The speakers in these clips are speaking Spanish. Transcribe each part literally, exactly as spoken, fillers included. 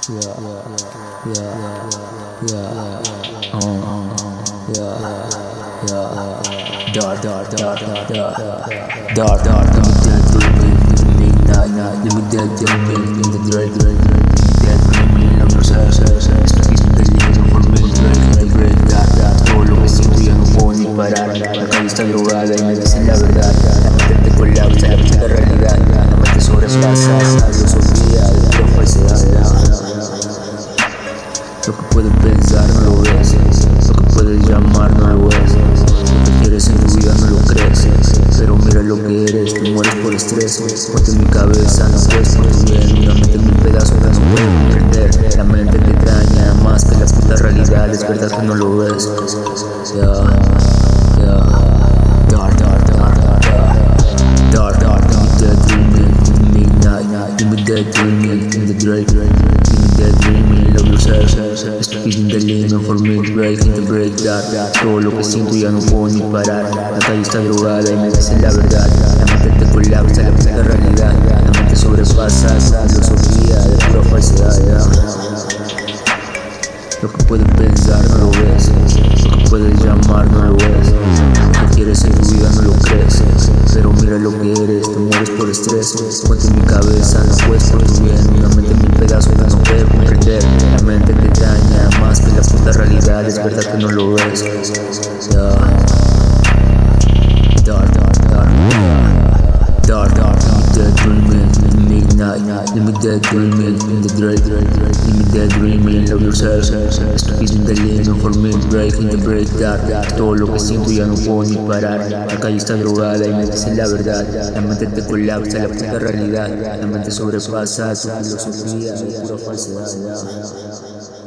yeah, yeah, yeah, yeah, uh, yeah, yeah, dark, dark, dark, dark, dark, dark, dark, let me dead with me, midnight, night, let me dead with me, in the dread, dread, dread, let me dead with me, no lo sé, sé, sé, estoy delirium por mí, break, break, dark, dark, todo lo que siento ya no puedo ni parar, la calle está drogada y me dicen la verdad, la mente te colapsa, la puta realidad, la mente sobrepasa, la filosofía, la falsedad. Lo que puedes pensar no lo ves, lo que puedes llamar no lo es, lo que quieres en tu vida no lo crees, pero mira lo que eres, te mueres por estrés, ponte en mi cabeza, no puedes por tu bien, una mente en mil pedazos que no puedes comprender, la mente te extraña más que la puta realidad, es verdad que no lo ves, yeah, yeah, dark, dark, dark, dark, dark, dark, give me that dreaming, midnight, give me that dreaming, in the dread, give me that dreaming, love yourself, estoy in the limit for me, breaking the break, dark, todo lo que siento ya no puedo ni parar, la calle está drogada y me dicen la verdad, la mente te colapsa, la puta realidad, la mente sobrepasa, esa filosofía de pura falsedad, yeah. Lo que puedes pensar no lo ves, lo que puedes llamar no lo es, lo que quieres en tu vida no lo crees, pero mira lo que eres, te mueres por estrés, ponte en mi cabeza, no puedes por tu bien, una mente en mil pedazos que no puede comprender, la mente te daña más que la puta realidad, es verdad que no lo ves, yeah. Dark, dark, dark, dark, dark, give me that dreaming, midnight, give me that dreaming, in the dread, give me that dreaming, love yourself, estoy in the limit for me, breaking the break, dark, todo lo que siento ya no puedo ni parar, la calle está drogada y me dicen la verdad, la mente te colapsa, la puta realidad, la mente sobrepasa, tu filosofía de pura falsedad.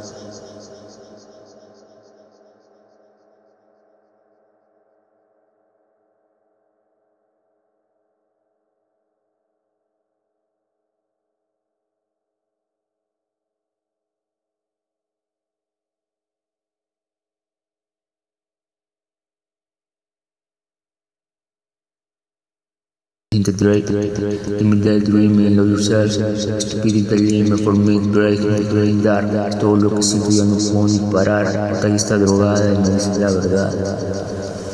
In the dread, give me that dreaming, love yourself, stupid in the limit for me, breaking the brain, dark, todo lo que siento ya no puedo ni parar, la calle está drogada y me dice la verdad.